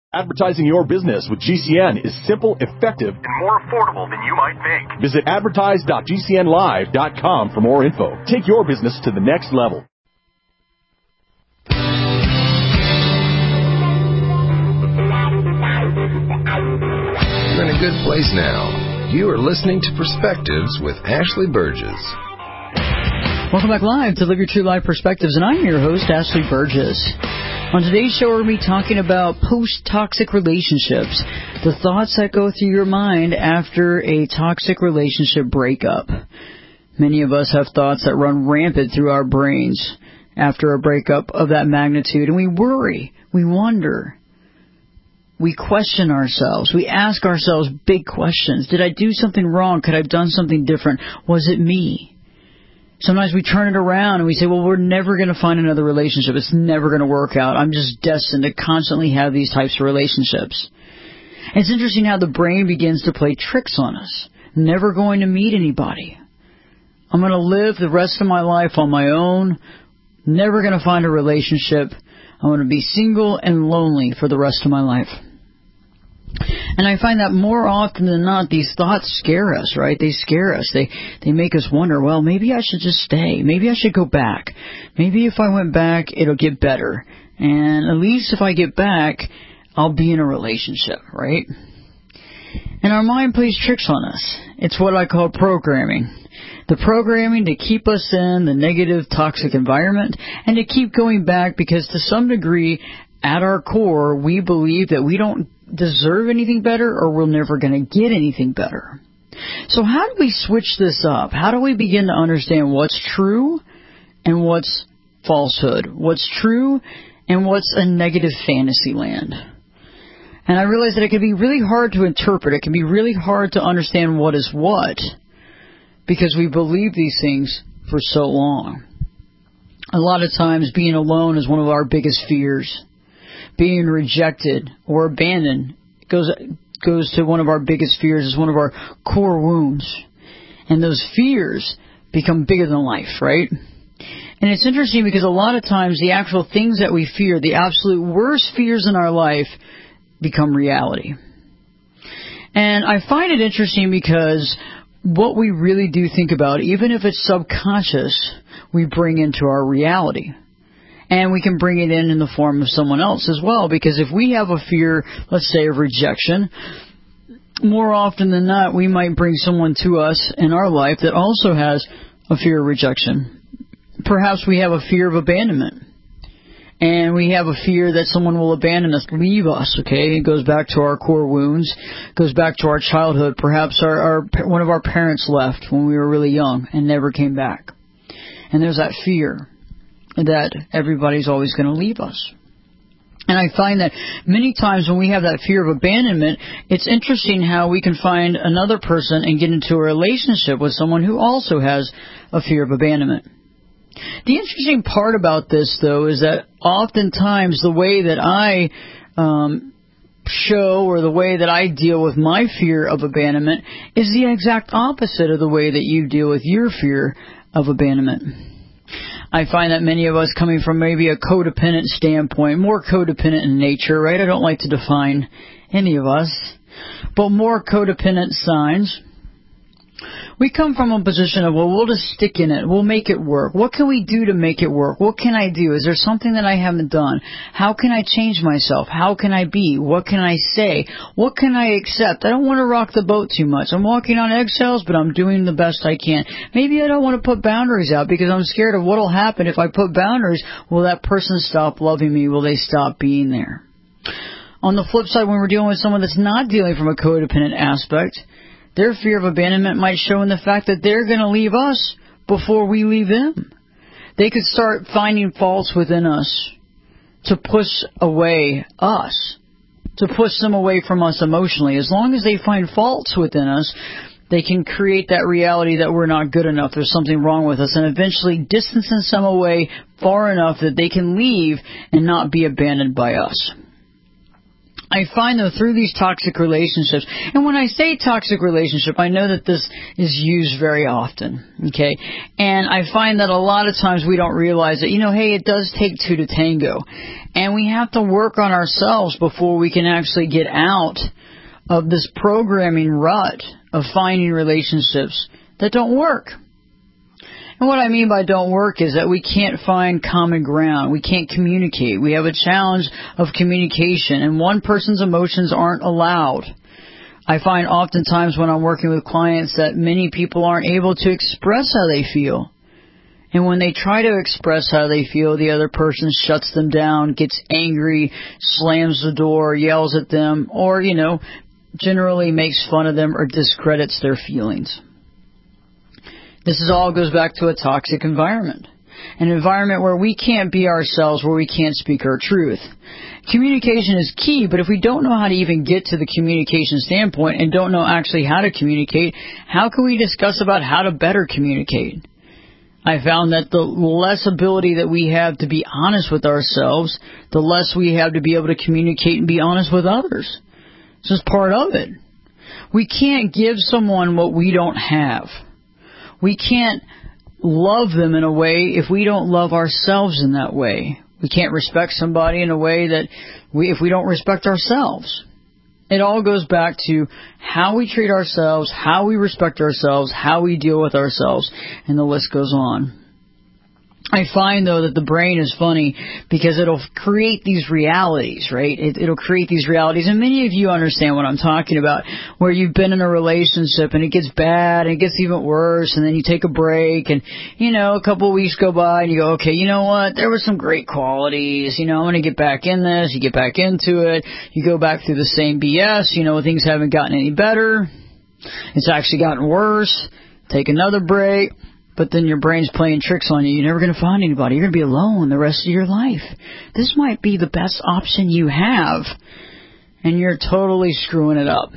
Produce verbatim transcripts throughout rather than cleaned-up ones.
Advertising your business with G C N is simple, effective, and more affordable than you might think. Visit advertise dot g c n live dot com for more info. Take your business to the next level. You're in a good place now. You are listening to Perspectives with Ashley Burgess. Welcome back live to Live Your True Life Perspectives, and I'm your host, Ashley Burgess. On today's show, we're going to be talking about post-toxic relationships, the thoughts that go through your mind after a toxic relationship breakup. Many of us have thoughts that run rampant through our brains after a breakup of that magnitude, and we worry, we wonder, we question ourselves, we ask ourselves big questions. Did I do something wrong? Could I have done something different? Was it me? Sometimes we turn it around and we say, well, we're never going to find another relationship. It's never going to work out. I'm just destined to constantly have these types of relationships. And it's interesting how the brain begins to play tricks on us. Never going to meet anybody. I'm going to live the rest of my life on my own. Never going to find a relationship. I'm going to be single and lonely for the rest of my life. And I find that more often than not, these thoughts scare us, right? They scare us. They they make us wonder, well, maybe I should just stay. Maybe I should go back. Maybe if I went back, it'll get better. And at least if I get back, I'll be in a relationship, right? And our mind plays tricks on us. It's what I call programming. The programming to keep us in the negative, toxic environment and to keep going back because to some degree, at our core, we believe that we don't deserve anything better or we're never going to get anything better. So how do we switch this up? How do we begin to understand what's true and what's falsehood? What's true and what's a negative fantasy land? And I realize that it can be really hard to interpret. It can be really hard to understand what is what because we believe these things for so long. A lot of times being alone is one of our biggest fears. Being rejected or abandoned goes goes to one of our biggest fears, is one of our core wounds. And those fears become bigger than life, right? And it's interesting because a lot of times the actual things that we fear, the absolute worst fears in our life, become reality. And I find it interesting because what we really do think about, even if it's subconscious, we bring into our reality. And we can bring it in in the form of someone else as well. Because if we have a fear, let's say, of rejection, more often than not, we might bring someone to us in our life that also has a fear of rejection. Perhaps we have a fear of abandonment. And we have a fear that someone will abandon us, leave us, okay? It goes back to our core wounds, goes back to our childhood. Perhaps our, our one of our parents left when we were really young and never came back. And there's that fear that everybody's always going to leave us. And I find that many times when we have that fear of abandonment, it's interesting how we can find another person and get into a relationship with someone who also has a fear of abandonment. The interesting part about this, though, is that oftentimes the way that I um, show or the way that I deal with my fear of abandonment is the exact opposite of the way that you deal with your fear of abandonment. I find that many of us coming from maybe a codependent standpoint, more codependent in nature, right? I don't like to define any of us, but more codependent signs. We come from a position of, well, we'll just stick in it. We'll make it work. What can we do to make it work? What can I do? Is there something that I haven't done? How can I change myself? How can I be? What can I say? What can I accept? I don't want to rock the boat too much. I'm walking on eggshells, but I'm doing the best I can. Maybe I don't want to put boundaries out because I'm scared of what will happen if I put boundaries. Will that person stop loving me? Will they stop being there? On the flip side, when we're dealing with someone that's not dealing from a codependent aspect, their fear of abandonment might show in the fact that they're going to leave us before we leave them. They could start finding faults within us to push away us, to push them away from us emotionally. As long as they find faults within us, they can create that reality that we're not good enough, there's something wrong with us, and eventually distance them away far enough that they can leave and not be abandoned by us. I I find, though, through these toxic relationships, and when I say toxic relationship, I know that this is used very often, okay? And I find that a lot of times we don't realize that, you know, hey, it does take two to tango. And we have to work on ourselves before we can actually get out of this programming rut of finding relationships that don't work. And what I mean by don't work is that we can't find common ground. We can't communicate. We have a challenge of communication, and one person's emotions aren't allowed. I find oftentimes when I'm working with clients that many people aren't able to express how they feel. And when they try to express how they feel, the other person shuts them down, gets angry, slams the door, yells at them, or, you know, generally makes fun of them or discredits their feelings. This is all goes back to a toxic environment, an environment where we can't be ourselves, where we can't speak our truth. Communication is key, but if we don't know how to even get to the communication standpoint and don't know actually how to communicate, how can we discuss about how to better communicate? I found that the less ability that we have to be honest with ourselves, the less we have to be able to communicate and be honest with others. It's just part of it. We can't give someone what we don't have. We can't love them in a way if we don't love ourselves in that way. We can't respect somebody in a way that we, if we don't respect ourselves. It all goes back to how we treat ourselves, how we respect ourselves, how we deal with ourselves, and the list goes on. I find, though, that the brain is funny because it'll create these realities, right? It, it'll create these realities, and many of you understand what I'm talking about, where you've been in a relationship and it gets bad and it gets even worse, and then you take a break and, you know, a couple of weeks go by and you go, okay, you know what? There were some great qualities. You know, I'm going to get back in this. You get back into it. You go back through the same B S. You know, things haven't gotten any better. It's actually gotten worse. Take another break. But then your brain's playing tricks on you. You're never going to find anybody. You're going to be alone the rest of your life. This might be the best option you have, and you're totally screwing it up.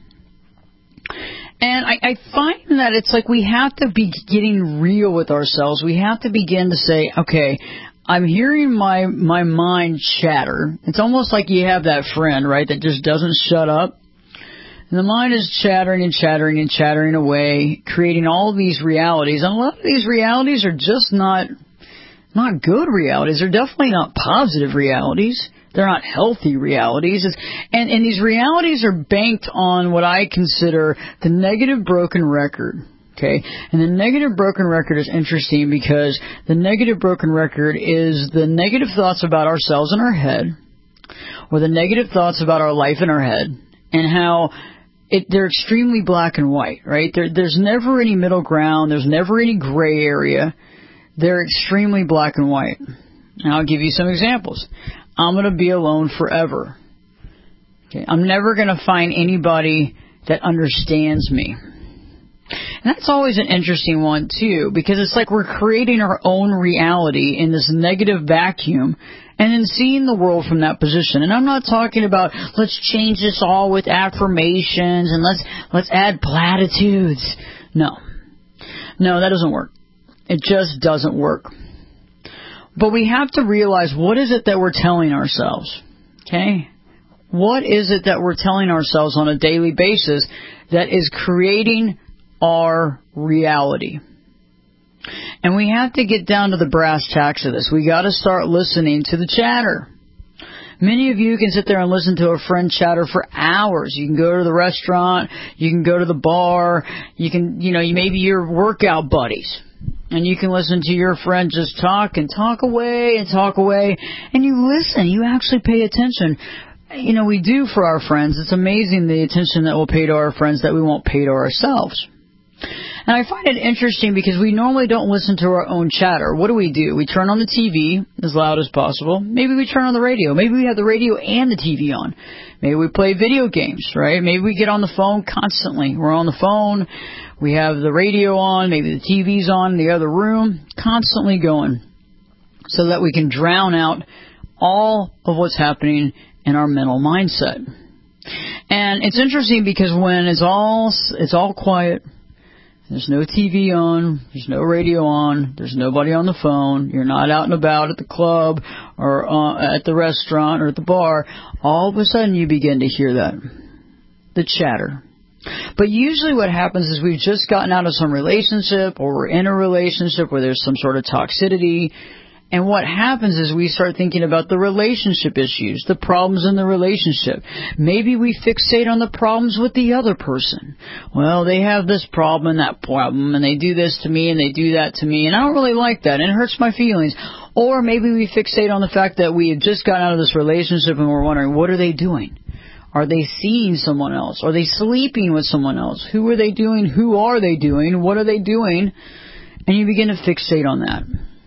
And I, I find that it's like we have to be getting real with ourselves. We have to begin to say, okay, I'm hearing my, my mind chatter. It's almost like you have that friend, right, that just doesn't shut up. And the mind is chattering and chattering and chattering away, creating all these realities. And a lot of these realities are just not not good realities. They're definitely not positive realities. They're not healthy realities. It's, and, and these realities are banked on what I consider the negative broken record. Okay? And the negative broken record is interesting because the negative broken record is the negative thoughts about ourselves in our head, or the negative thoughts about our life in our head, and how It, they're extremely black and white, right? There, there's never any middle ground. There's never any gray area. They're extremely black and white. And I'll give you some examples. I'm going to be alone forever. Okay, I'm never going to find anybody that understands me. And that's always an interesting one, too, because it's like we're creating our own reality in this negative vacuum and then seeing the world from that position. And I'm not talking about let's change this all with affirmations and let's let's add platitudes. No. No, that doesn't work. It just doesn't work. But we have to realize, what is it that we're telling ourselves? Okay? What is it that we're telling ourselves on a daily basis that is creating our reality? And we have to get down to the brass tacks of this. We got to start listening to the chatter. Many of you can sit there and listen to a friend chatter for hours. You can go to the restaurant, you can go to the bar, you can, you know, you maybe your workout buddies, and you can listen to your friend just talk and talk away and talk away, and you listen. You actually pay attention. You know, we do for our friends. It's amazing the attention that we'll pay to our friends that we won't pay to ourselves. And I find it interesting because we normally don't listen to our own chatter. What do we do? We turn on the T V as loud as possible. Maybe we turn on the radio. Maybe we have the radio and the T V on. Maybe we play video games, right? Maybe we get on the phone constantly. We're on the phone. We have the radio on. Maybe the T V's on in the other room. Constantly going so that we can drown out all of what's happening in our mental mindset. And it's interesting because when it's all it's all quiet, There's no T V on. There's no radio on. There's nobody on the phone. You're not out and about at the club or uh, at the restaurant or at the bar. All of a sudden you begin to hear that. The chatter. But usually what happens is we've just gotten out of some relationship or we're in a relationship where there's some sort of toxicity. And what happens is we start thinking about the relationship issues, the problems in the relationship. Maybe we fixate on the problems with the other person. Well, they have this problem and that problem, and they do this to me and they do that to me, and I don't really like that, and it hurts my feelings. Or maybe we fixate on the fact that we have just gotten out of this relationship and we're wondering, what are they doing? Are they seeing someone else? Are they sleeping with someone else? Who are they doing? Who are they doing? What are they doing? And you begin to fixate on that.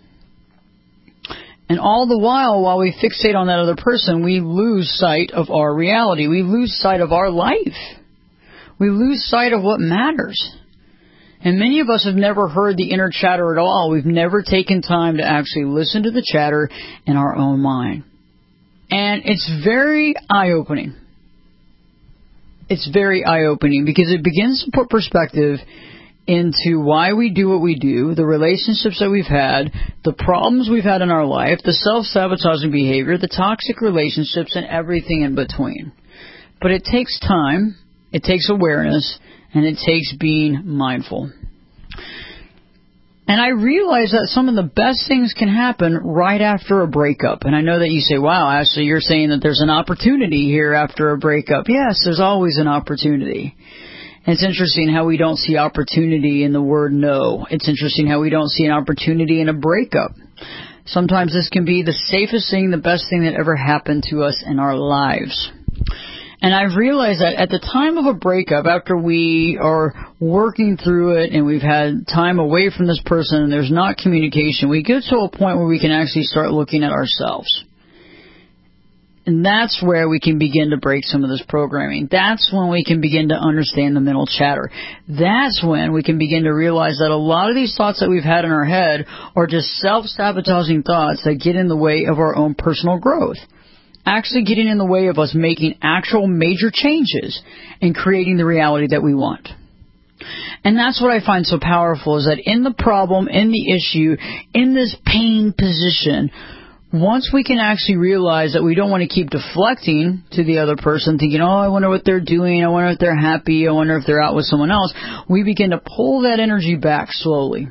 And all the while, while we fixate on that other person, we lose sight of our reality. We lose sight of our life. We lose sight of what matters. And many of us have never heard the inner chatter at all. We've never taken time to actually listen to the chatter in our own mind. And it's very eye-opening. It's very eye-opening because it begins to put perspective into why we do what we do, the relationships that we've had, the problems we've had in our life, the self-sabotaging behavior, the toxic relationships, and everything in between. But it takes time, it takes awareness, and it takes being mindful. And I realize that some of the best things can happen right after a breakup. And I know that you say, wow, Ashley, you're saying that there's an opportunity here after a breakup. Yes, there's always an opportunity. It's interesting how we don't see opportunity in the word no. It's interesting how we don't see an opportunity in a breakup. Sometimes this can be the safest thing, the best thing that ever happened to us in our lives. And I've realized that at the time of a breakup, after we are working through it and we've had time away from this person and there's not communication, we get to a point where we can actually start looking at ourselves. And that's where we can begin to break some of this programming. That's when we can begin to understand the mental chatter. That's when we can begin to realize that a lot of these thoughts that we've had in our head are just self-sabotaging thoughts that get in the way of our own personal growth. Actually getting in the way of us making actual major changes and creating the reality that we want. And that's what I find so powerful is that in the problem, in the issue, in this pain position, once we can actually realize that we don't want to keep deflecting to the other person, thinking, oh, I wonder what they're doing, I wonder if they're happy, I wonder if they're out with someone else, we begin to pull that energy back slowly.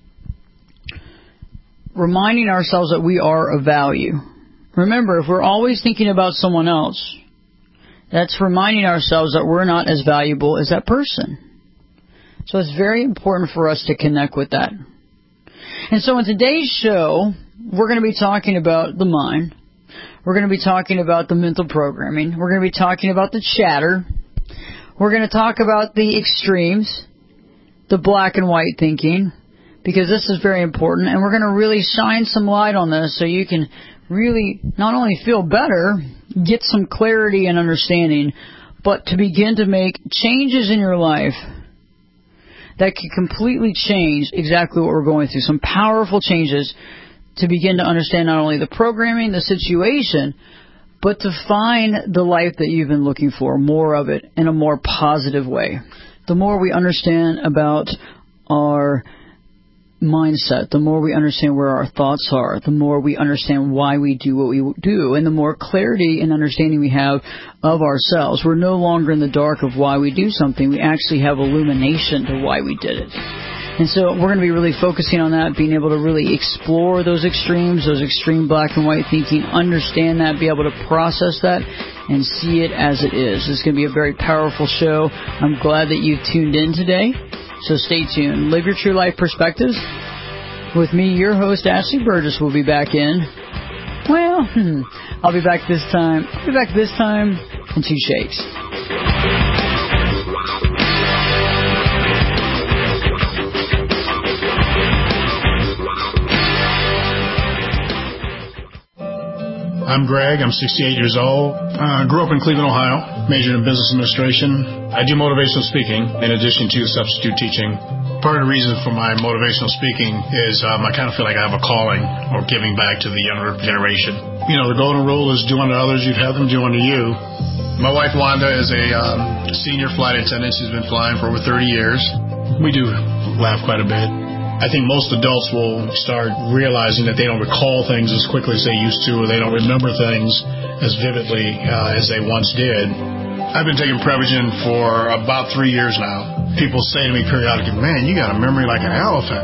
Reminding ourselves that we are of value. Remember, if we're always thinking about someone else, that's reminding ourselves that we're not as valuable as that person. So it's very important for us to connect with that. And so in today's show, we're going to be talking about the mind. We're going to be talking about the mental programming. We're going to be talking about the chatter. We're going to talk about the extremes, the black and white thinking, because this is very important. And we're going to really shine some light on this so you can really not only feel better, get some clarity and understanding, but to begin to make changes in your life that can completely change exactly what we're going through. Some powerful changes to begin to understand not only the programming, the situation, but to find the life that you've been looking for, more of it in a more positive way. The more we understand about our mindset, the more we understand where our thoughts are, the more we understand why we do what we do, and the more clarity and understanding we have of ourselves. We're no longer in the dark of why we do something. We actually have illumination to why we did it. And so we're going to be really focusing on that, being able to really explore those extremes, those extreme black and white thinking, understand that, be able to process that, and see it as it is. This is going to be a very powerful show. I'm glad that you tuned in today. So stay tuned. Live your true life perspectives. With me, your host, Ashley Burgess, will be back in. Well, hmm, I'll be back this time. I'll be back this time in two shakes. I'm Greg. I'm sixty-eight years old. Uh, grew up in Cleveland, Ohio. Majored in business administration. I do motivational speaking in addition to substitute teaching. Part of the reason for my motivational speaking is um, I kind of feel like I have a calling or giving back to the younger generation. You know, the golden rule is do unto others, you'd have them do unto you. My wife, Wanda, is a um, senior flight attendant. She's been flying for over thirty years. We do laugh quite a bit. I think most adults will start realizing that they don't recall things as quickly as they used to, or they don't remember things as vividly uh, as they once did. I've been taking Prevagen for about three years now. People say to me periodically, man, you got a memory like an elephant.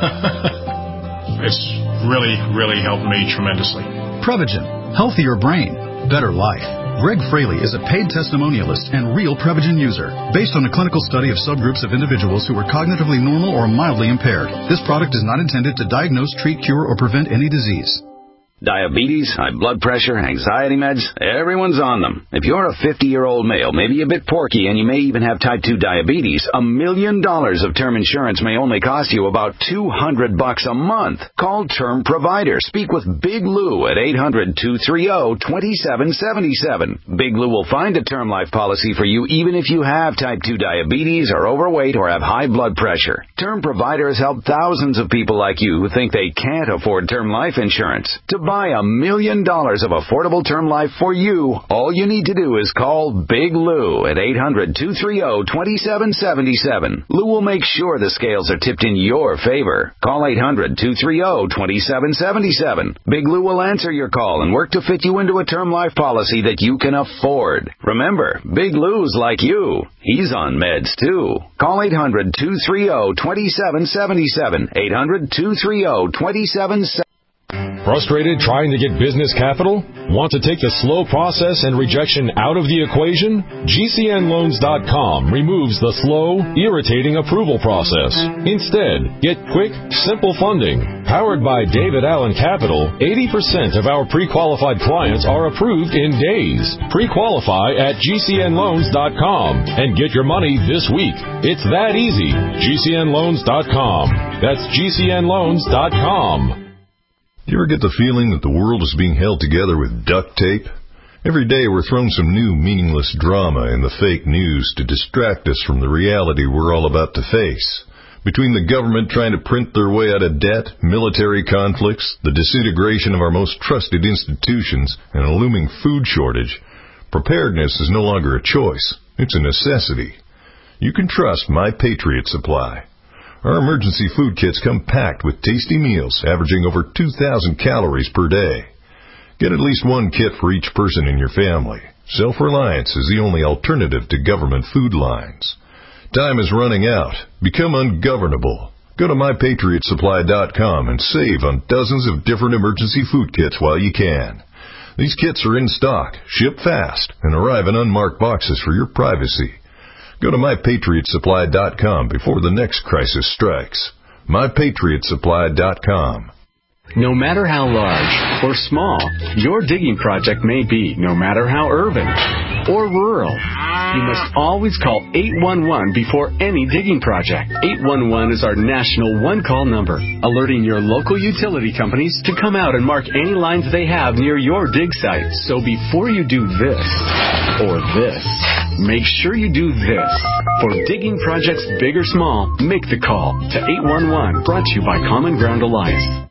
It's really, really helped me tremendously. Prevagen. Healthier brain. Better life. Greg Fraley is a paid testimonialist and real Prevagen user. Based on a clinical study of subgroups of individuals who were cognitively normal or mildly impaired, this product is not intended to diagnose, treat, cure, or prevent any disease. Diabetes, high blood pressure, anxiety meds, everyone's on them. If you're a fifty-year-old male, maybe a bit porky, and you may even have type two diabetes, a million dollars of term insurance may only cost you about two hundred bucks a month. Call Term Provider. Speak with Big Lou at eight hundred, two three zero, two seven seven seven. Big Lou will find a term life policy for you even if you have type two diabetes, are overweight, or have high blood pressure. Term Provider has helped thousands of people like you who think they can't afford term life insurance. To buy a million dollars of affordable term life for you, all you need to do is call Big Lou at eight hundred, two three zero, two seven seven seven. Lou will make sure the scales are tipped in your favor. Call eight hundred, two three zero, two seven seven seven. Big Lou will answer your call and work to fit you into a term life policy that you can afford. Remember, Big Lou's like you. He's on meds, too. Call eight hundred, two three zero, two seven seven seven. eight hundred, two three zero, two seven seven seven. Frustrated trying to get business capital? Want to take the slow process and rejection out of the equation? G C N loans dot com removes the slow, irritating approval process. Instead, get quick, simple funding. Powered by David Allen Capital, eighty percent of our pre-qualified clients are approved in days. Pre-qualify at G C N loans dot com and get your money this week. It's that easy. G C N loans dot com. That's G C N loans dot com. Do you ever get the feeling that the world is being held together with duct tape? Every day we're thrown some new meaningless drama in the fake news to distract us from the reality we're all about to face. Between the government trying to print their way out of debt, military conflicts, the disintegration of our most trusted institutions, and a looming food shortage, preparedness is no longer a choice. It's a necessity. You can trust My Patriot Supply. Our emergency food kits come packed with tasty meals averaging over two thousand calories per day. Get at least one kit for each person in your family. Self-reliance is the only alternative to government food lines. Time is running out. Become ungovernable. Go to my patriot supply dot com and save on dozens of different emergency food kits while you can. These kits are in stock, ship fast, and arrive in unmarked boxes for your privacy. Go to my patriot supply dot com before the next crisis strikes. my patriot supply dot com. No matter how large or small your digging project may be, no matter how urban or rural, you must always call eight one one before any digging project. eight one one is our national one-call number, alerting your local utility companies to come out and mark any lines they have near your dig site. So before you do this or this, make sure you do this. For digging projects big or small, make the call to eight one one, brought to you by Common Ground Alliance.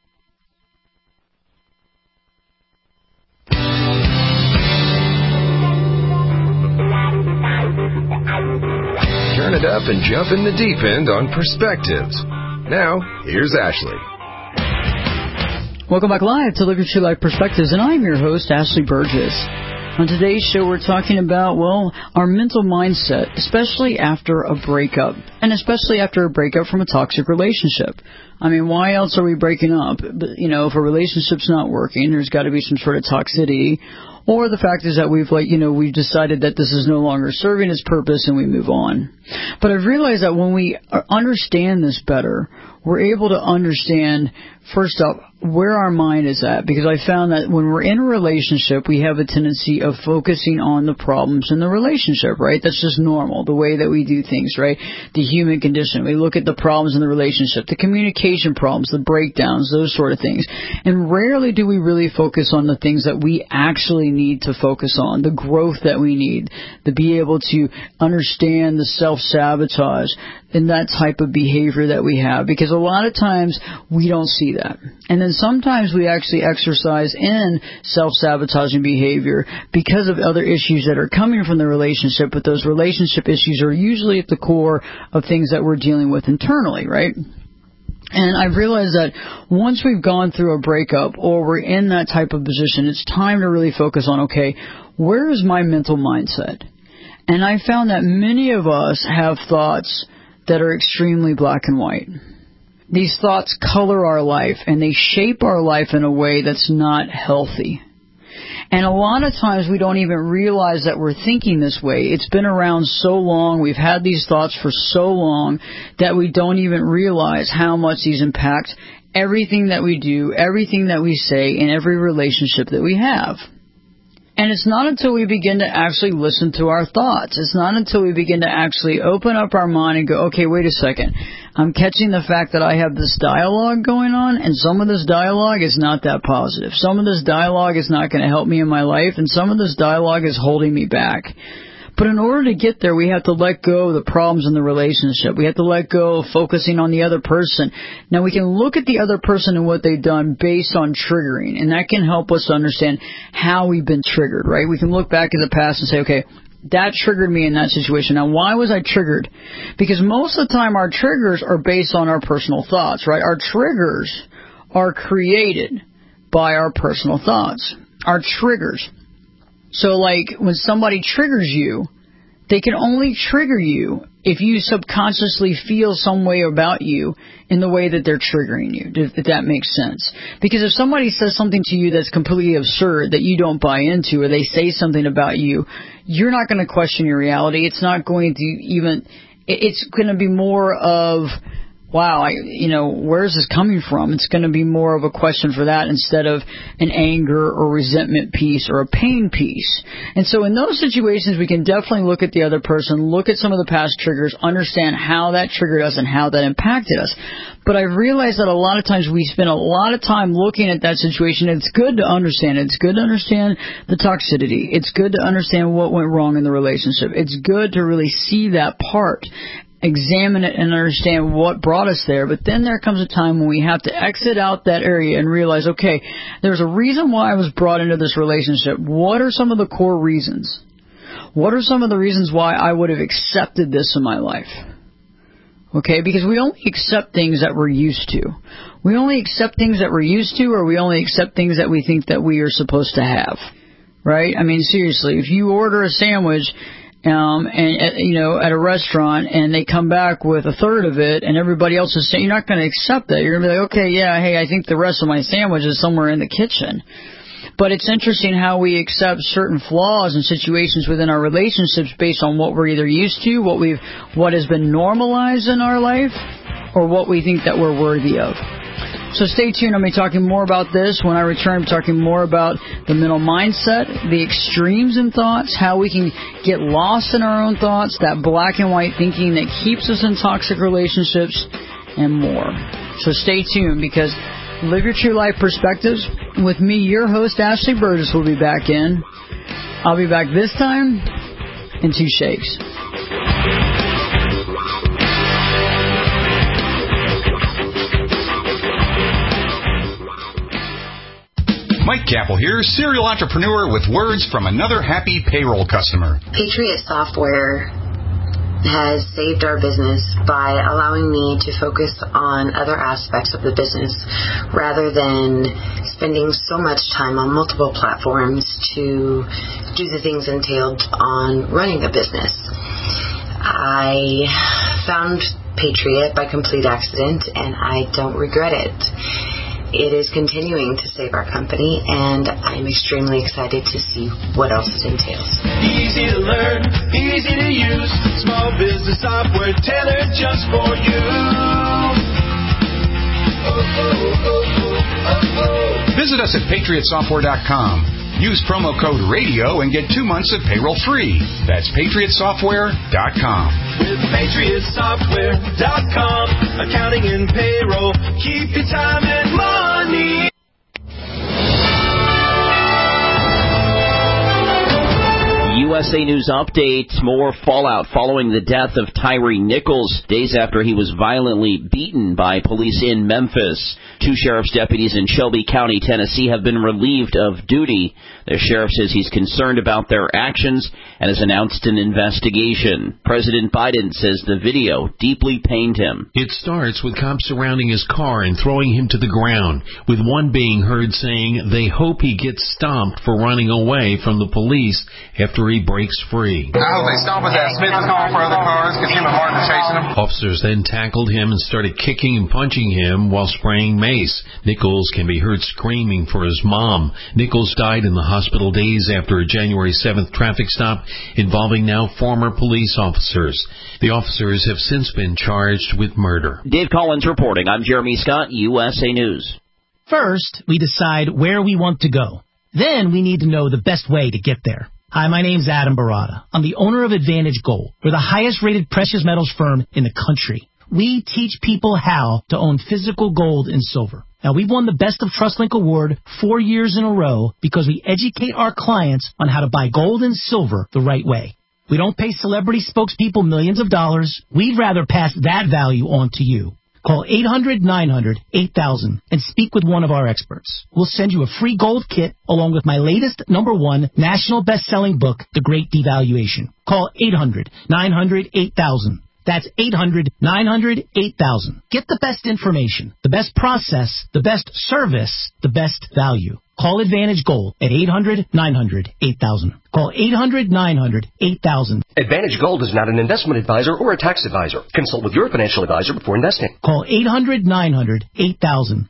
Turn it up and jump in the deep end on Perspectives. Now, here's Ashley. Welcome back live to Live Your True Life Perspectives, and I'm your host, Ashley Burgess. On today's show, we're talking about, well, our mental mindset, especially after a breakup, and especially after a breakup from a toxic relationship. I mean, why else are we breaking up? But, you know, if a relationship's not working, there's got to be some sort of toxicity. Or the fact is that we've, like, you know, we've decided that this is no longer serving its purpose and we move on. But I've realized that when we understand this better, we're able to understand, first up, where our mind is at. Because I found that when we're in a relationship, we have a tendency of focusing on the problems in the relationship, right? That's just normal, the way that we do things, right? The human condition. We look at the problems in the relationship, the communication problems, the breakdowns, those sort of things. And rarely do we really focus on the things that we actually need to focus on, the growth that we need, to be able to understand the self-sabotage and that type of behavior that we have. Because a lot of times we don't see see that. And then sometimes we actually exercise in self-sabotaging behavior because of other issues that are coming from the relationship, but those relationship issues are usually at the core of things that we're dealing with internally, right? And I've realized that once we've gone through a breakup or we're in that type of position, it's time to really focus on, okay, where is my mental mindset? And I found that many of us have thoughts that are extremely black and white. These thoughts color our life, and they shape our life in a way that's not healthy. And a lot of times we don't even realize that we're thinking this way. It's been around so long, we've had these thoughts for so long, that we don't even realize how much these impact everything that we do, everything that we say, and every relationship that we have. And it's not until we begin to actually listen to our thoughts. It's not until we begin to actually open up our mind and go, okay, wait a second. I'm catching the fact that I have this dialogue going on, and some of this dialogue is not that positive. Some of this dialogue is not going to help me in my life, and some of this dialogue is holding me back. But in order to get there, we have to let go of the problems in the relationship. We have to let go of focusing on the other person. Now, we can look at the other person and what they've done based on triggering, and that can help us to understand how we've been triggered, right? We can look back at the past and say, okay, that triggered me in that situation. Now, why was I triggered? Because most of the time our triggers are based on our personal thoughts, right? Our triggers are created by our personal thoughts. Our triggers. So, like, when somebody triggers you, they can only trigger you if you subconsciously feel some way about you in the way that they're triggering you, if that makes sense. Because if somebody says something to you that's completely absurd, that you don't buy into, or they say something about you, you're not going to question your reality. It's not going to even, it's going to be more of, wow, I, you know, where is this coming from? It's going to be more of a question for that instead of an anger or resentment piece or a pain piece. And so in those situations, we can definitely look at the other person, look at some of the past triggers, understand how that triggered us and how that impacted us. But I've realized that a lot of times we spend a lot of time looking at that situation. It's good to understand it. It's good to understand the toxicity. It's good to understand what went wrong in the relationship. It's good to really see that part, examine it, and understand what brought us there. But then there comes a time when we have to exit out that area and realize, okay, there's a reason why I was brought into this relationship. What are some of the core reasons? What are some of the reasons why I would have accepted this in my life? Okay, because we only accept things that we're used to. We only accept things that we're used to, or we only accept things that we think that we are supposed to have. Right? I mean, seriously, if you order a sandwich Um, and, you know, at a restaurant, and they come back with a third of it, and everybody else is saying, you're not going to accept that. You're going to be like, okay, yeah, hey, I think the rest of my sandwich is somewhere in the kitchen. But it's interesting how we accept certain flaws and situations within our relationships based on what we're either used to, what we've, what has been normalized in our life, or what we think that we're worthy of. So stay tuned. I'll be talking more about this. When I return, I'm talking more about the mental mindset, the extremes in thoughts, how we can get lost in our own thoughts, that black and white thinking that keeps us in toxic relationships, and more. So stay tuned, because Live Your True Life Perspectives with me, your host, Ashley Burgess, will be back in. I'll be back this time in two shakes. Mike Capel here, serial entrepreneur with words from another happy payroll customer. Patriot Software has saved our business by allowing me to focus on other aspects of the business rather than spending so much time on multiple platforms to do the things entailed on running a business. I found Patriot by complete accident, and I don't regret it. It is continuing to save our company, and I'm extremely excited to see what else it entails. Easy to learn, easy to use, small business software tailored just for you. Oh, oh, oh, oh, oh. Visit us at patriot software dot com. Use promo code RADIO and get two months of payroll free. That's patriot software dot com. With patriot software dot com, accounting and payroll, keep your time and money. You U S A News Update. More fallout following the death of Tyree Nichols days after he was violently beaten by police in Memphis. Two sheriff's deputies in Shelby County, Tennessee, have been relieved of duty. The sheriff says he's concerned about their actions and has announced an investigation. President Biden says the video deeply pained him. It starts with cops surrounding his car and throwing him to the ground, with one being heard saying they hope he gets stomped for running away from the police after he breaks free. I hope they stomp us out. Smith is calling for other cars because him and Martin are chasing him. Officers then tackled him and started kicking and punching him while spraying mace. Nichols can be heard screaming for his mom. Nichols died in the hospital days after a January seventh traffic stop involving now former police officers. The officers have since been charged with murder. Dave Collins reporting. I'm Jeremy Scott, U S A News. First, we decide where we want to go. Then we need to know the best way to get there. Hi, my name's Adam Barada. I'm the owner of Advantage Gold. We're the highest-rated precious metals firm in the country. We teach people how to own physical gold and silver. Now, we've won the Best of TrustLink Award four years in a row because we educate our clients on how to buy gold and silver the right way. We don't pay celebrity spokespeople millions of dollars. We'd rather pass that value on to you. Call eight hundred nine hundred eight thousand and speak with one of our experts. We'll send you a free gold kit along with my latest number one national best-selling book, The Great Devaluation. Call eight hundred nine hundred eight thousand. That's eight hundred nine hundred eight thousand. Get the best information, the best process, the best service, the best value. Call Advantage Gold at eight hundred nine hundred eight thousand. Call eight hundred nine hundred eight thousand. Advantage Gold is not an investment advisor or a tax advisor. Consult with your financial advisor before investing. Call eight hundred nine hundred eight thousand.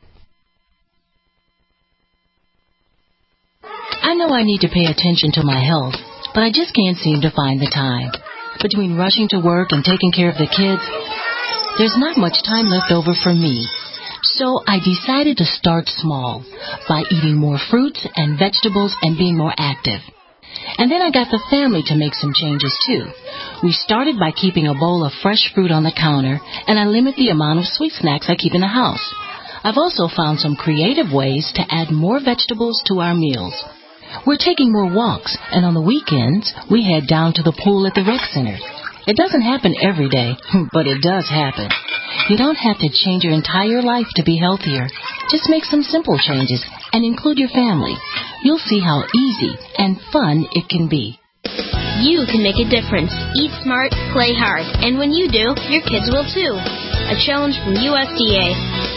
I know I need to pay attention to my health, but I just can't seem to find the time. Between rushing to work and taking care of the kids, there's not much time left over for me. So I decided to start small by eating more fruits and vegetables and being more active. And then I got the family to make some changes too. We started by keeping a bowl of fresh fruit on the counter, and I limit the amount of sweet snacks I keep in the house. I've also found some creative ways to add more vegetables to our meals. We're taking more walks, and on the weekends, we head down to the pool at the rec center. It doesn't happen every day, but it does happen. You don't have to change your entire life to be healthier. Just make some simple changes and include your family. You'll see how easy and fun it can be. You can make a difference. Eat smart, play hard. And when you do, your kids will too. A challenge from U S D A.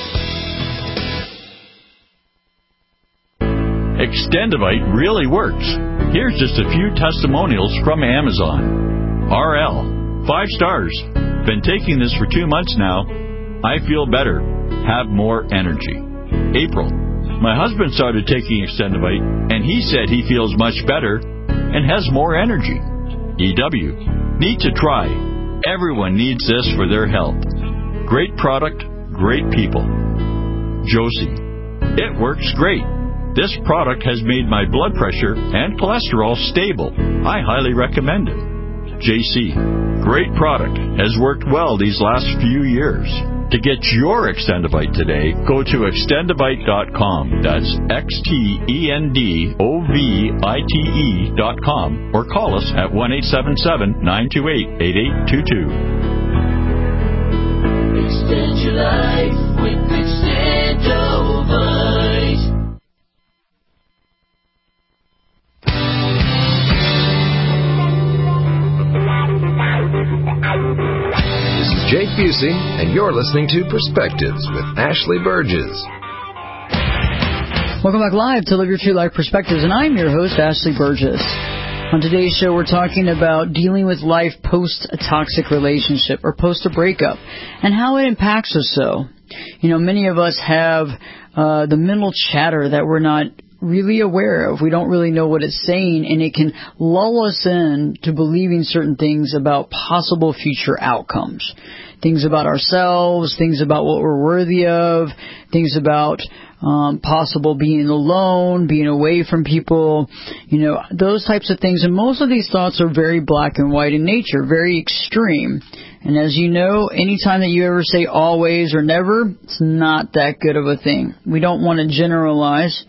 Extendivite really works. Here's just a few testimonials from Amazon. R L, five stars. Been taking this for two months now. I feel better. Have more energy. April, my husband started taking Extendivite, and he said he feels much better and has more energy. E W, need to try. Everyone needs this for their health. Great product, great people. Josie, it works great. This product has made my blood pressure and cholesterol stable. I highly recommend it. J C, great product. Has worked well these last few years. To get your Extendivite today, go to extendivite dot com. That's X T E N D O V I T E dot com or call us at one eight seven seven, nine two eight, eight eight two two. Extend your life with Extendivite. This is Jake Busey, and you're listening to Perspectives with Ashley Burgess. Welcome back live to Live Your True Life Perspectives, and I'm your host, Ashley Burgess. On today's show, we're talking about dealing with life post a toxic relationship or post a breakup and how it impacts us so. You know, many of us have uh, the mental chatter that we're not really aware of. We don't really know what it's saying, and it can lull us in to believing certain things about possible future outcomes. Things about ourselves, things about what we're worthy of, things about um, possible being alone, being away from people, you know, those types of things. And most of these thoughts are very black and white in nature, very extreme. And as you know, anytime that you ever say always or never, it's not that good of a thing. We don't want to generalize.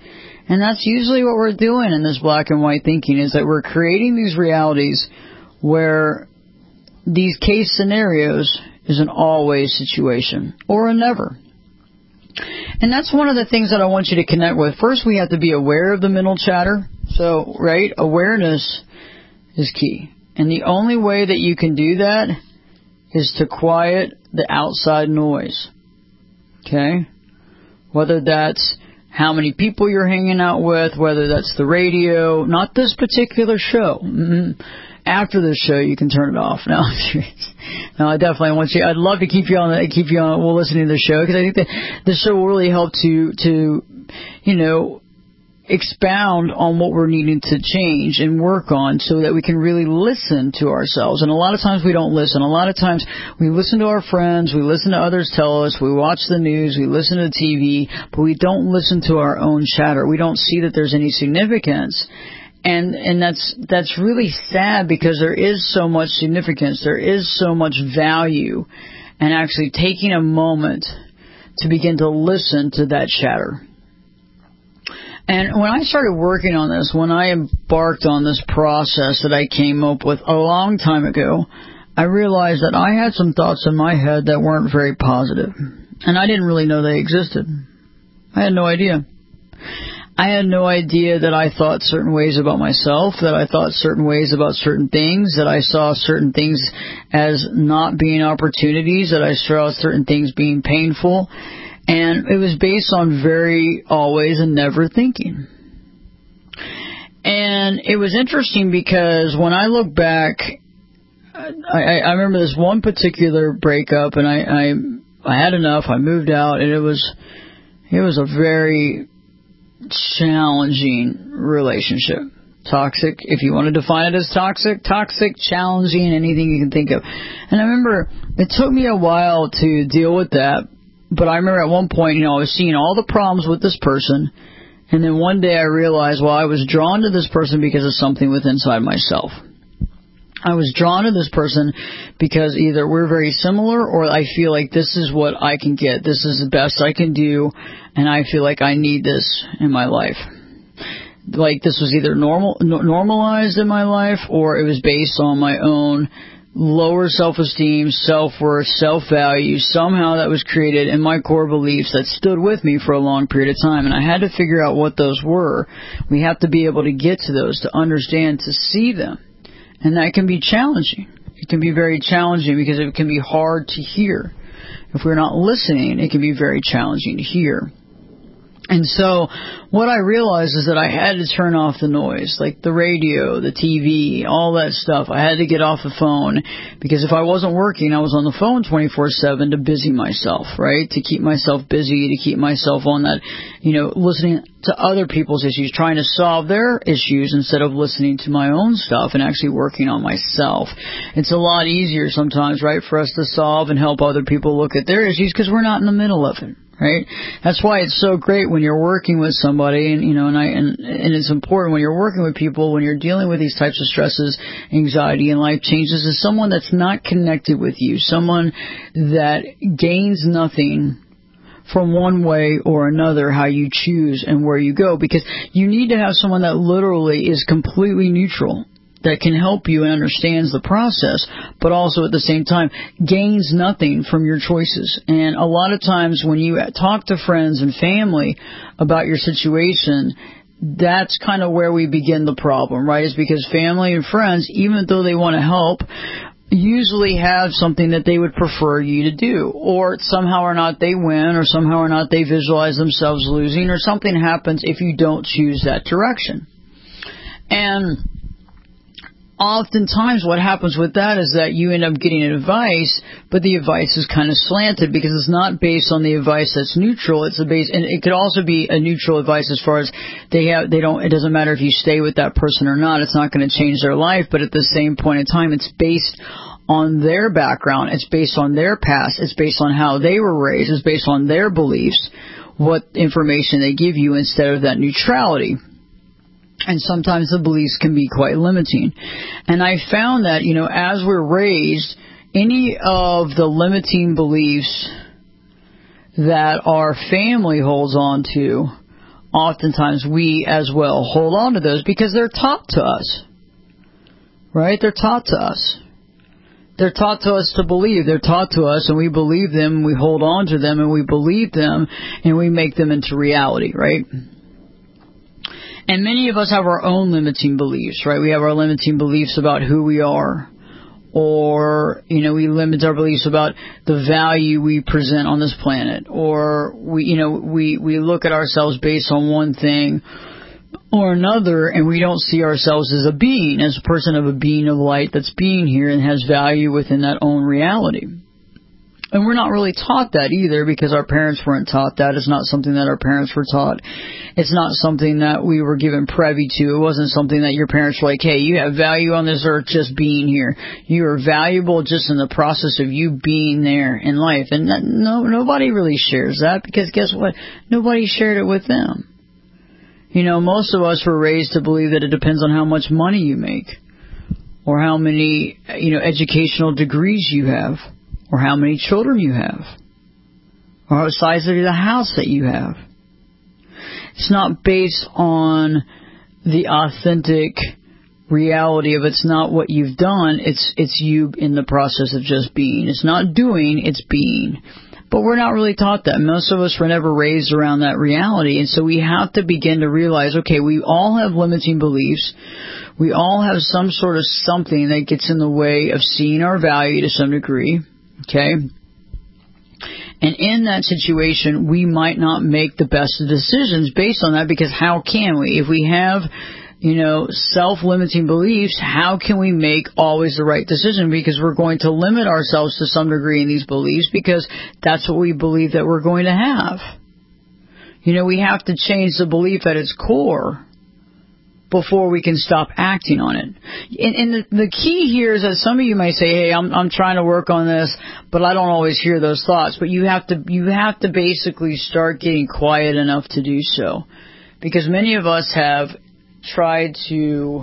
And that's usually what we're doing in this black and white thinking, is that we're creating these realities where these case scenarios is an always situation or a never. And that's one of the things that I want you to connect with. First, we have to be aware of the mental chatter. So, right, awareness is key. And the only way that you can do that is to quiet the outside noise. Okay? Whether that's how many people you're hanging out with, whether that's the radio, not this particular show. Mm-hmm. After the show, you can turn it off. No, I'm serious. No, I definitely want you. I'd love to keep you on. The, keep you on. Well, listening to the show, because I think that the show will really help to to, you know, expound on what we're needing to change and work on, so that we can really listen to ourselves. And a lot of times we don't listen. A lot of times we listen to our friends, we listen to others tell us, we watch the news, we listen to T V, but we don't listen to our own chatter. We don't see that there's any significance. And and that's that's really sad, because there is so much significance, there is so much value, and actually taking a moment to begin to listen to that chatter. And when I started working on this, when I embarked on this process that I came up with a long time ago, I realized that I had some thoughts in my head that weren't very positive. And I didn't really know they existed. I had no idea. I had no idea that I thought certain ways about myself, that I thought certain ways about certain things, that I saw certain things as not being opportunities, that I saw certain things being painful. And it was based on very always and never thinking. And it was interesting, because when I look back, I, I remember this one particular breakup, and I, I I had enough. I moved out, and it was it was a very challenging relationship. Toxic, if you want to define it as toxic, toxic, challenging, anything you can think of. And I remember it took me a while to deal with that, but I remember at one point, you know, I was seeing all the problems with this person, and then one day I realized, well, I was drawn to this person because of something within inside myself. I was drawn to this person because either we're very similar, or I feel like this is what I can get. This is the best I can do, and I feel like I need this in my life. Like this was either normal, normalized in my life, or it was based on my own lower self-esteem, self-worth, self-value. Somehow that was created in my core beliefs that stood with me for a long period of time, and I had to figure out what those were. We have to be able to get to those, to understand, to see them. And that can be challenging. It can be very challenging because it can be hard to hear. If we're not listening, it can be very challenging to hear. And so what I realized is that I had to turn off the noise, like the radio, the T V, all that stuff. I had to get off the phone, because if I wasn't working, I was on the phone twenty-four seven to busy myself, right? To keep myself busy, to keep myself on that, you know, listening to other people's issues, trying to solve their issues instead of listening to my own stuff and actually working on myself. It's a lot easier sometimes, right, for us to solve and help other people look at their issues because we're not in the middle of it. Right? That's why it's so great when you're working with somebody, and you know, and I and, and it's important when you're working with people, when you're dealing with these types of stresses, anxiety, and life changes, is someone that's not connected with you, someone that gains nothing from one way or another how you choose and where you go, because you need to have someone that literally is completely neutral, that can help you and understands the process, but also at the same time gains nothing from your choices. And a lot of times when you talk to friends and family about your situation, that's kind of where we begin the problem, right? Is because family and friends, even though they want to help, usually have something that they would prefer you to do, or somehow or not they win, or somehow or not they visualize themselves losing, or something happens if you don't choose that direction. And oftentimes what happens with that is that you end up getting advice, but the advice is kind of slanted because it's not based on the advice that's neutral. It's a base, and it could also be a neutral advice as far as they have, they don't, it doesn't matter if you stay with that person or not. It's not going to change their life, but at the same point in time, it's based on their background. It's based on their past. It's based on how they were raised. It's based on their beliefs, what information they give you instead of that neutrality. And sometimes the beliefs can be quite limiting. And I found that, you know, as we're raised, any of the limiting beliefs that our family holds on to oftentimes we as well hold on to those because they're taught to us. Right? They're taught to us. They're taught to us to believe. They're taught to us, and we believe them, we hold on to them, and we believe them, and we make them into reality, right? And many of us have our own limiting beliefs, right? We have our limiting beliefs about who we are. Or, you know, we limit our beliefs about the value we present on this planet. Or, we, you know, we, we look at ourselves based on one thing or another, and we don't see ourselves as a being, as a person of a being of light that's being here and has value within that own reality. And we're not really taught that either because our parents weren't taught that. It's not something that our parents were taught. It's not something that we were given privy to. It wasn't something that your parents were like, hey, you have value on this earth just being here. You are valuable just in the process of you being there in life. And that, no, nobody really shares that because guess what? Nobody shared it with them. You know, most of us were raised to believe that it depends on how much money you make or how many, you know, educational degrees you have. Or how many children you have. Or the size of the house that you have. It's not based on the authentic reality of it's not what you've done. It's it's you in the process of just being. It's not doing, it's being. But we're not really taught that. Most of us were never raised around that reality. And so we have to begin to realize, okay, we all have limiting beliefs. We all have some sort of something that gets in the way of seeing our value to some degree. Okay? And in that situation, we might not make the best of decisions based on that because how can we? If we have, you know, self-limiting beliefs, how can we make always the right decision? Because we're going to limit ourselves to some degree in these beliefs because that's what we believe that we're going to have. You know, we have to change the belief at its core before we can stop acting on it. And, and the, the key here is that some of you may say, hey, I'm I'm trying to work on this, but I don't always hear those thoughts. But you have to you have to basically start getting quiet enough to do so. Because many of us have tried to,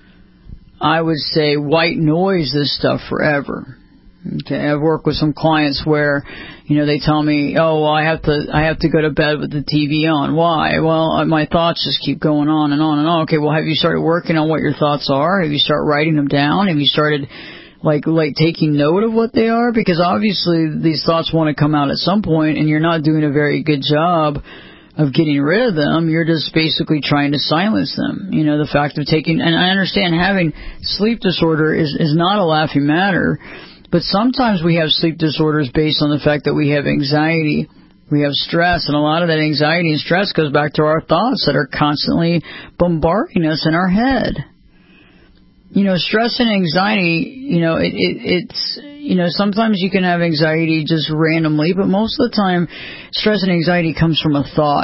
I would say, white noise this stuff forever. Okay, I've worked with some clients where, you know, they tell me, oh, well, I have to, I have to go to bed with the T V on. Why? Well, my thoughts just keep going on and on and on. Okay, well, have you started working on what your thoughts are? Have you started writing them down? Have you started, like, like taking note of what they are? Because obviously these thoughts want to come out at some point, and you're not doing a very good job of getting rid of them. You're just basically trying to silence them. You know, the fact of taking, and I understand having sleep disorder is, is not a laughing matter. But sometimes we have sleep disorders based on the fact that we have anxiety, we have stress, and a lot of that anxiety and stress goes back to our thoughts that are constantly bombarding us in our head. You know, stress and anxiety, you know, it, it, it's, you know, sometimes you can have anxiety just randomly, but most of the time, stress and anxiety comes from a thought.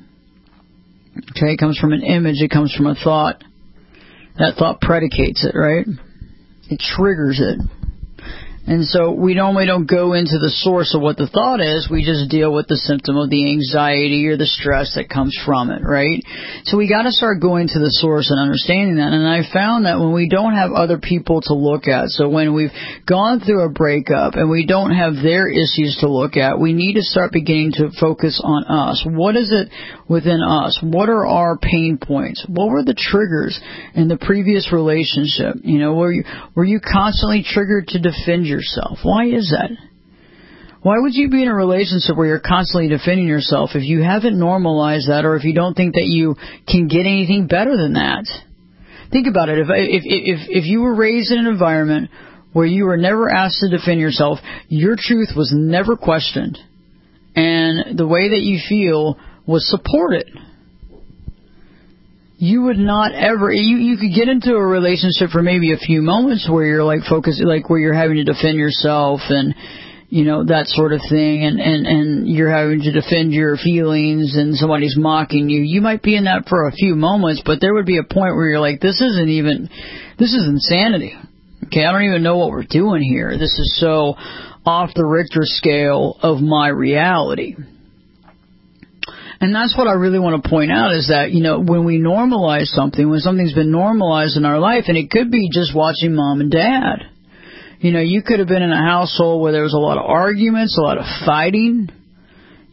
Okay, it comes from an image, it comes from a thought. That thought predicates it, right? It triggers it. And so we normally don't go into the source of what the thought is. We just deal with the symptom of the anxiety or the stress that comes from it, right? So we got to start going to the source and understanding that. And I found that when we don't have other people to look at, so when we've gone through a breakup and we don't have their issues to look at, we need to start beginning to focus on us. What is it within us? What are our pain points? What were the triggers in the previous relationship? You know, were you, were you constantly triggered to defend yourself? yourself. Why is that? Why would you be in a relationship where you're constantly defending yourself if you haven't normalized that or if you don't think that you can get anything better than that? Think about it. If if if, if you were raised in an environment where you were never asked to defend yourself, your truth was never questioned, and the way that you feel was supported, you would not ever, you, you could get into a relationship for maybe a few moments where you're like focused, like where you're having to defend yourself and, you know, that sort of thing, and, and, and you're having to defend your feelings and somebody's mocking you. You might be in that for a few moments, but there would be a point where you're like, this isn't even, this is insanity. Okay, I don't even know what we're doing here. This is so off the Richter scale of my reality. And that's what I really want to point out is that, you know, when we normalize something, when something's been normalized in our life, and it could be just watching mom and dad. You know, you could have been in a household where there was a lot of arguments, a lot of fighting.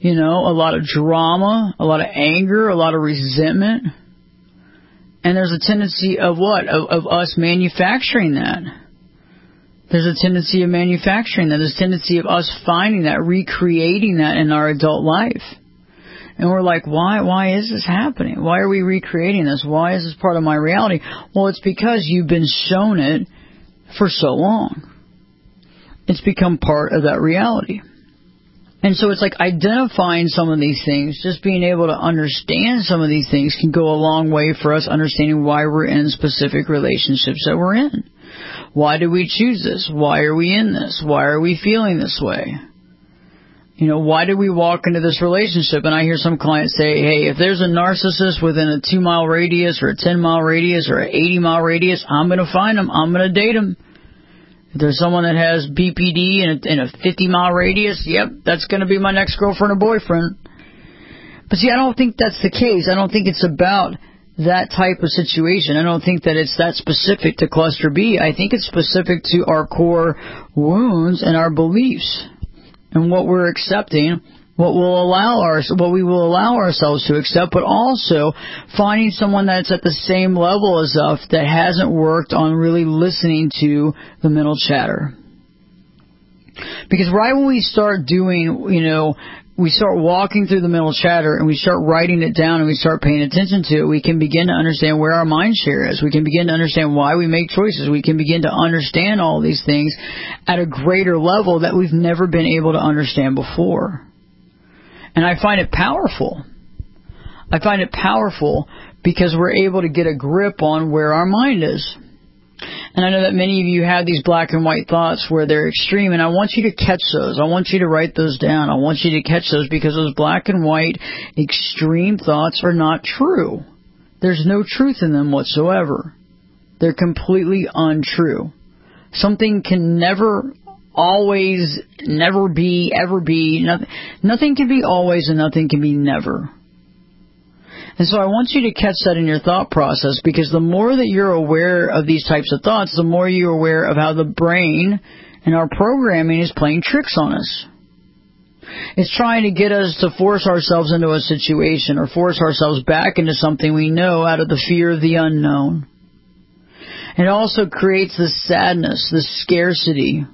You know, a lot of drama, a lot of anger, a lot of resentment. And there's a tendency of what? Of, of us manufacturing that. There's a tendency of manufacturing that. There's a tendency of us finding that, recreating that in our adult life. And we're like, why why is this happening? Why are we recreating this? Why is this part of my reality? Well, it's because you've been shown it for so long. It's become part of that reality. And so it's like identifying some of these things, just being able to understand some of these things can go a long way for us understanding why we're in specific relationships that we're in. Why do we choose this? Why are we in this? Why are we feeling this way? You know, why do we walk into this relationship? And I hear some clients say, hey, if there's a narcissist within a two-mile radius or a ten-mile radius or an eighty-mile radius, I'm going to find them. I'm going to date them. If there's someone that has B P D in a, in a fifty-mile radius, yep, that's going to be my next girlfriend or boyfriend. But see, I don't think that's the case. I don't think it's about that type of situation. I don't think that it's that specific to cluster B. I think it's specific to our core wounds and our beliefs and what we're accepting, what will allow our, what we will allow ourselves to accept, but also finding someone that's at the same level as us that hasn't worked on really listening to the mental chatter. Because right when we start doing, you know, we start walking through the mental chatter and we start writing it down and we start paying attention to it, we can begin to understand where our mind share is. We can begin to understand why we make choices. We can begin to understand all these things at a greater level that we've never been able to understand before. And I find it powerful. I find it powerful because we're able to get a grip on where our mind is. And I know that many of you have these black and white thoughts where they're extreme, and I want you to catch those. I want you to write those down. I want you to catch those because those black and white extreme thoughts are not true. There's no truth in them whatsoever. They're completely untrue. Something can never, always, never be, ever be. Nothing, nothing can be always and nothing can be never. And so I want you to catch that in your thought process, because the more that you're aware of these types of thoughts, the more you're aware of how the brain and our programming is playing tricks on us. It's trying to get us to force ourselves into a situation or force ourselves back into something we know out of the fear of the unknown. It also creates this sadness, this scarcity,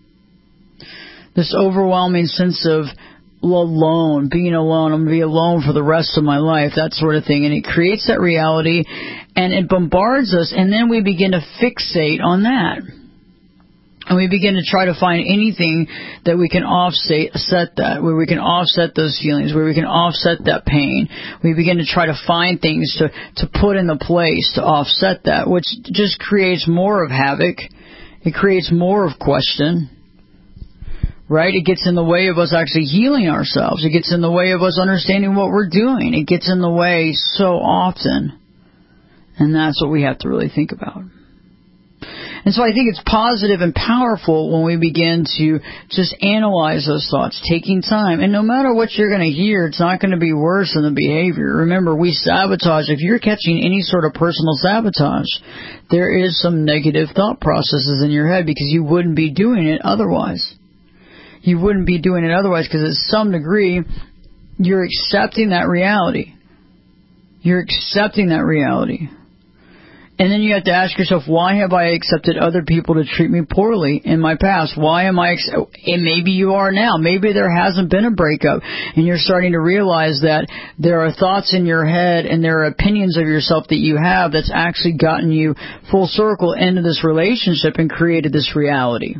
this overwhelming sense of alone, being alone, I'm going to be alone for the rest of my life, that sort of thing. And it creates that reality, and it bombards us, and then we begin to fixate on that. And we begin to try to find anything that we can offset set that, where we can offset those feelings, where we can offset that pain. We begin to try to find things to, to put in the place to offset that, which just creates more of havoc. It creates more of question. Right? It gets in the way of us actually healing ourselves. It gets in the way of us understanding what we're doing. It gets in the way so often. And that's what we have to really think about. And so I think it's positive and powerful when we begin to just analyze those thoughts, taking time. And no matter what you're going to hear, it's not going to be worse than the behavior. Remember, we sabotage. If you're catching any sort of personal sabotage, there is some negative thought processes in your head because you wouldn't be doing it otherwise. You wouldn't be doing it otherwise because at some degree, you're accepting that reality. You're accepting that reality. And then you have to ask yourself, why have I accepted other people to treat me poorly in my past? Why am I, ex- and maybe you are now. Maybe there hasn't been a breakup, and you're starting to realize that there are thoughts in your head and there are opinions of yourself that you have that's actually gotten you full circle into this relationship and created this reality.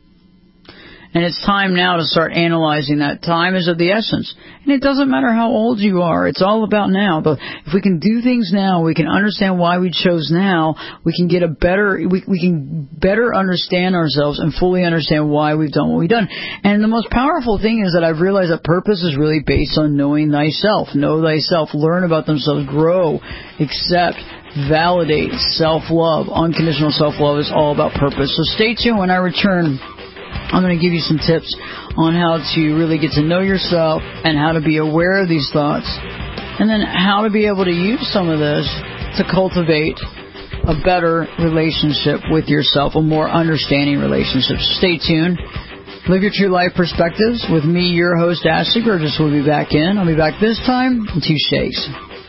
And it's time now to start analyzing that. Time is of the essence. And it doesn't matter how old you are. It's all about now. But if we can do things now, we can understand why we chose now, we can get a better, we, we can better understand ourselves and fully understand why we've done what we've done. And the most powerful thing is that I've realized that purpose is really based on knowing thyself. Know thyself. Learn about themselves. Grow. Accept. Validate. Self-love. Unconditional self-love is all about purpose. So stay tuned when I return. I'm going to give you some tips on how to really get to know yourself and how to be aware of these thoughts, and then how to be able to use some of this to cultivate a better relationship with yourself, a more understanding relationship. Stay tuned. Live Your True Life Perspectives with me, your host, Ashley Burgess, will be back in. I'll be back this time in two shakes.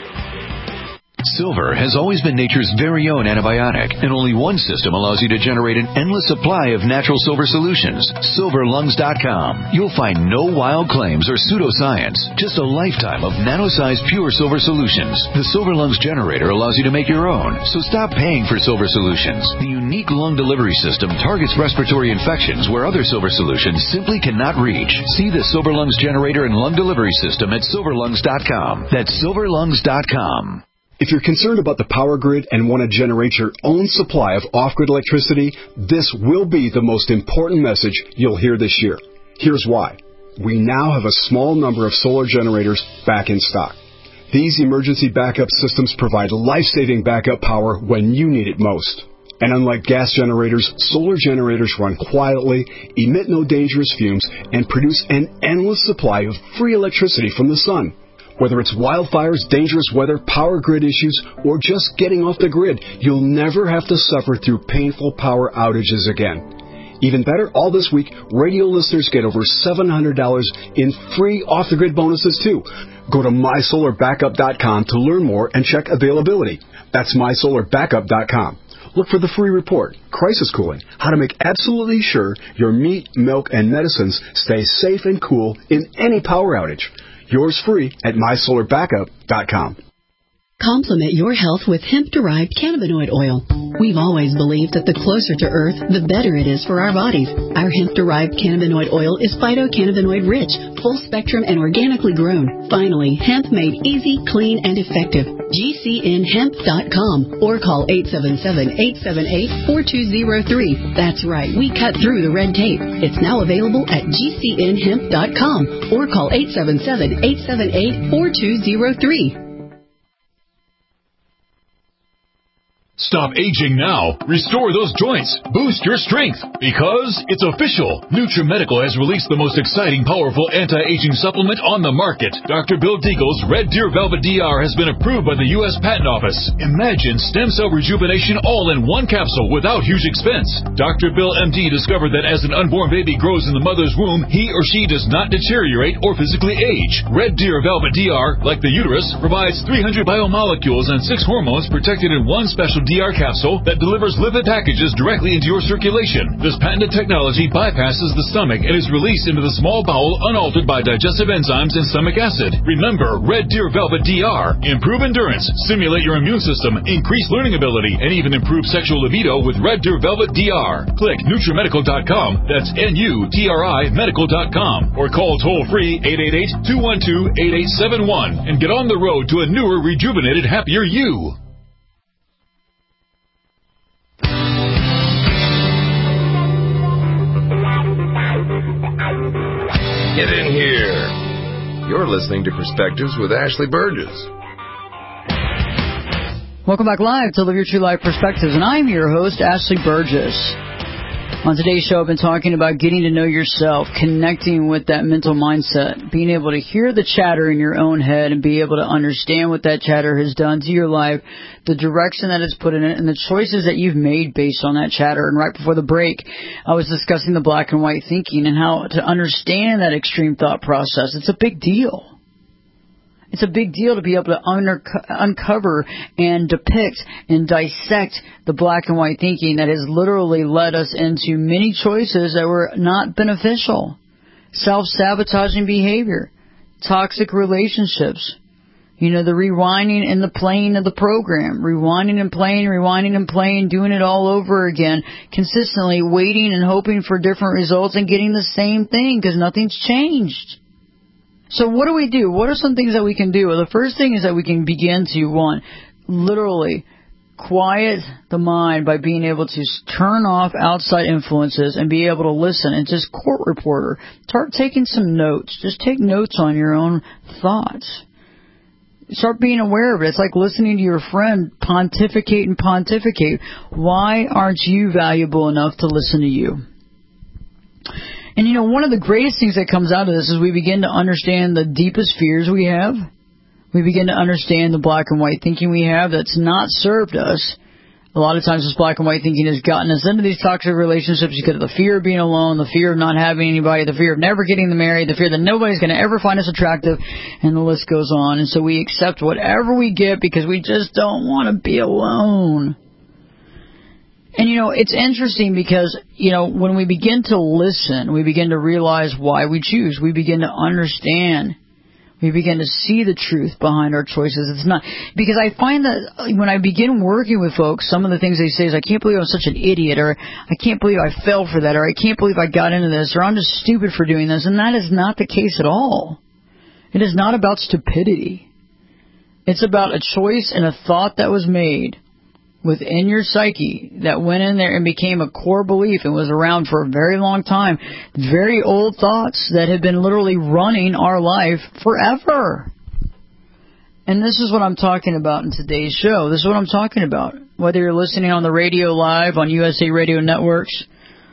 Silver has always been nature's very own antibiotic, and only one system allows you to generate an endless supply of natural silver solutions. silver lungs dot com. You'll find no wild claims or pseudoscience, just a lifetime of nano-sized pure silver solutions. The Silver Lungs generator allows you to make your own, so stop paying for silver solutions. The unique lung delivery system targets respiratory infections where other silver solutions simply cannot reach. See the Silver Lungs generator and lung delivery system at silver lungs dot com. That's silver lungs dot com. If you're concerned about the power grid and want to generate your own supply of off-grid electricity, this will be the most important message you'll hear this year. Here's why. We now have a small number of solar generators back in stock. These emergency backup systems provide life-saving backup power when you need it most. And unlike gas generators, solar generators run quietly, emit no dangerous fumes, and produce an endless supply of free electricity from the sun. Whether it's wildfires, dangerous weather, power grid issues, or just getting off the grid, you'll never have to suffer through painful power outages again. Even better, all this week, radio listeners get over seven hundred dollars in free off-the-grid bonuses, too. Go to my solar backup dot com to learn more and check availability. That's my solar backup dot com. Look for the free report, Crisis Cooling, how to make absolutely sure your meat, milk, and medicines stay safe and cool in any power outage. Yours free at my solar backup dot com. Complement your health with hemp-derived cannabinoid oil. We've always believed that the closer to Earth, the better it is for our bodies. Our hemp-derived cannabinoid oil is phytocannabinoid-rich, full-spectrum, and organically grown. Finally, hemp made easy, clean, and effective. G C N hemp dot com or call eight seven seven, eight seven eight, four two zero three. That's right, we cut through the red tape. It's now available at G C N hemp dot com or call eight seven seven, eight seven eight, four two zero three. Stop aging now. Restore those joints. Boost your strength. Because it's official. NutriMedical has released the most exciting, powerful anti-aging supplement on the market. Doctor Bill Deagle's Red Deer Velvet D R has been approved by the U S Patent Office. Imagine stem cell rejuvenation all in one capsule without huge expense. Doctor Bill M D discovered that as an unborn baby grows in the mother's womb, he or she does not deteriorate or physically age. Red Deer Velvet D R, like the uterus, provides three hundred biomolecules and six hormones protected in one special D R capsule that delivers lipid packages directly into your circulation. This patented technology bypasses the stomach and is released into the small bowel unaltered by digestive enzymes and stomach acid. Remember, Red Deer Velvet D R. Improve endurance, stimulate your immune system, increase learning ability, and even improve sexual libido with Red Deer Velvet D R. Click NutriMedical dot com, that's N U T R I medical dot com, or call toll-free eight eight eight, two one two, eight eight seven one and get on the road to a newer, rejuvenated, happier you. Get in here. You're listening to Perspectives with Ashley Burgess. Welcome back live to Live Your True Life Perspectives, and I'm your host, Ashley Burgess. On today's show, I've been talking about getting to know yourself, connecting with that mental mindset, being able to hear the chatter in your own head and be able to understand what that chatter has done to your life, the direction that it's put in it, and the choices that you've made based on that chatter. And right before the break, I was discussing the black and white thinking and how to understand that extreme thought process. It's a big deal. It's a big deal to be able to under, uncover and depict and dissect the black and white thinking that has literally led us into many choices that were not beneficial. Self-sabotaging behavior, toxic relationships, you know, the rewinding and the playing of the program, rewinding and playing, rewinding and playing, doing it all over again, consistently waiting and hoping for different results and getting the same thing because nothing's changed. So what do we do? What are some things that we can do? Well, the first thing is that we can begin to, one, literally quiet the mind by being able to turn off outside influences and be able to listen and just court reporter. Start taking some notes. Just take notes on your own thoughts. Start being aware of it. It's like listening to your friend pontificate and pontificate. Why aren't you valuable enough to listen to you? And, you know, one of the greatest things that comes out of this is we begin to understand the deepest fears we have. We begin to understand the black and white thinking we have that's not served us. A lot of times this black and white thinking has gotten us into these toxic relationships because of the fear of being alone, the fear of not having anybody, the fear of never getting married, the fear that nobody's going to ever find us attractive, and the list goes on. And so we accept whatever we get because we just don't want to be alone. And, you know, it's interesting because, you know, when we begin to listen, we begin to realize why we choose. We begin to understand. We begin to see the truth behind our choices. It's not because I find that when I begin working with folks, some of the things they say is, I can't believe I'm such an idiot, or I can't believe I fell for that, or I can't believe I got into this, or I'm just stupid for doing this. And that is not the case at all. It is not about stupidity. It's about a choice and a thought that was made within your psyche that went in there and became a core belief and was around for a very long time. Very old thoughts that have been literally running our life forever. And this is what I'm talking about in today's show. This is what I'm talking about. Whether you're listening on the radio live on U S A Radio Networks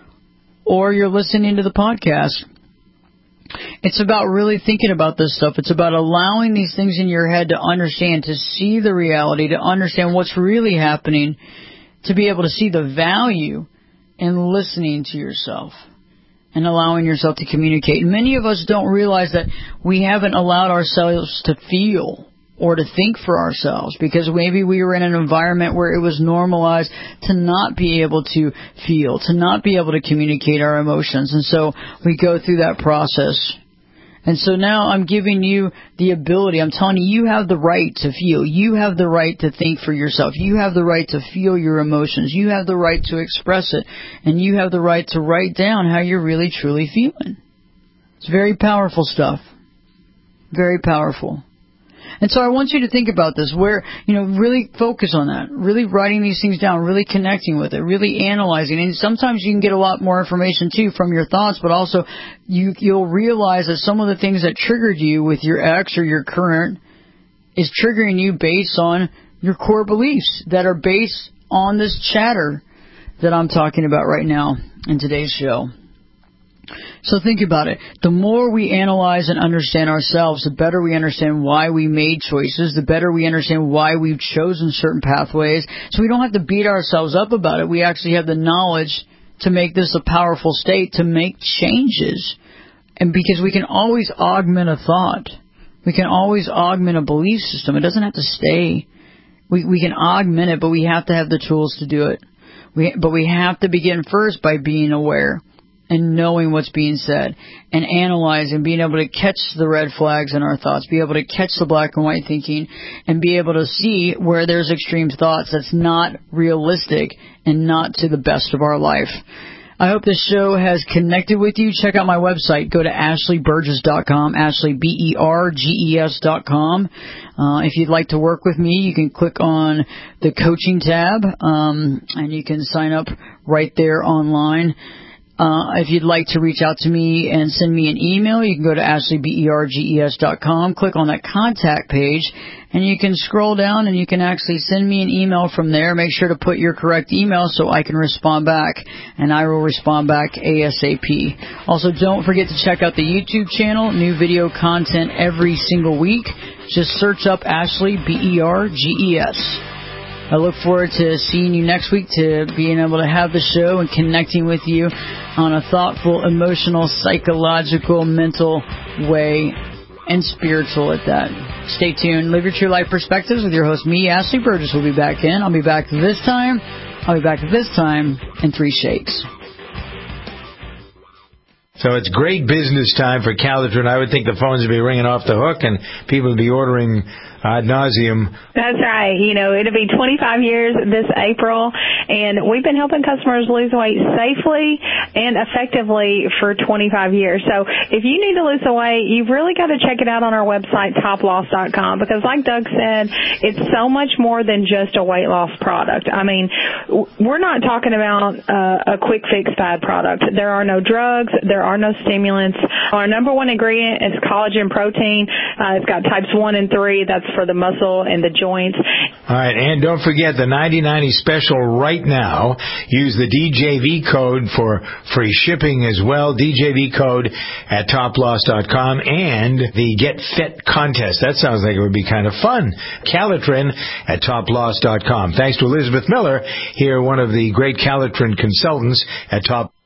or you're listening to the podcast, it's about really thinking about this stuff. It's about allowing these things in your head to understand, to see the reality, to understand what's really happening, to be able to see the value in listening to yourself and allowing yourself to communicate. And many of us don't realize that we haven't allowed ourselves to feel or to think for ourselves because maybe we were in an environment where it was normalized to not be able to feel, to not be able to communicate our emotions. And so we go through that process. And so now I'm giving you the ability. I'm telling you, you have the right to feel. You have the right to think for yourself. You have the right to feel your emotions. You have the right to express it. And you have the right to write down how you're really, truly feeling. It's very powerful stuff. Very powerful. And so I want you to think about this, where, you know, really focus on that, really writing these things down, really connecting with it, really analyzing. And sometimes you can get a lot more information, too, from your thoughts, but also you, you'll realize that some of the things that triggered you with your ex or your current is triggering you based on your core beliefs that are based on this chatter that I'm talking about right now in today's show. So think about it. The more we analyze and understand ourselves, the better we understand why we made choices, the better we understand why we've chosen certain pathways. So we don't have to beat ourselves up about it. We actually have the knowledge to make this a powerful state, to make changes. And because we can always augment a thought. We can always augment a belief system. It doesn't have to stay. We, we can augment it, but we have to have the tools to do it. We, but we have to begin first by being aware and knowing what's being said, and analyzing, being able to catch the red flags in our thoughts, be able to catch the black and white thinking, and be able to see where there's extreme thoughts that's not realistic and not to the best of our life. I hope this show has connected with you. Check out my website. Go to ashley burgess dot com, Ashley, B E R G E S dot com. Uh, if you'd like to work with me, you can click on the coaching tab, um, and you can sign up right there online. Uh, if you'd like to reach out to me and send me an email, you can go to ashley burges dot com, click on that contact page, and you can scroll down and you can actually send me an email from there. Make sure to put your correct email so I can respond back, and I will respond back ASAP. Also, don't forget to check out the YouTube channel, new video content every single week. Just search up Ashley, B E R G E S. I look forward to seeing you next week, to being able to have the show and connecting with you on a thoughtful, emotional, psychological, mental way, and spiritual at that. Stay tuned. Live Your True Life Perspectives with your host, me, Ashley Burgess, will be back in. I'll be back this time. I'll be back this time in three shakes. So it's great business time for Calitrin. I would think the phones would be ringing off the hook and people would be ordering ad nauseum. That's right. You know, it'll be twenty-five years this April, and we've been helping customers lose weight safely and effectively for twenty-five years. So if you need to lose the weight, you've really got to check it out on our website, top loss dot com, because like Doug said, it's so much more than just a weight loss product. I mean, we're not talking about uh, a quick fix fad product. There are no drugs. There are no stimulants. Our number one ingredient is collagen protein. Uh, it's got types one and three. That's for the muscle and the joints. All right, and don't forget the ninety ninety special right now. Use the D J V code for free shipping as well. D J V code at top loss dot com, and the Get Fit contest. That sounds like it would be kind of fun. Calitrin at top loss dot com. Thanks to Elizabeth Miller, here, one of the great Calitrin consultants at Top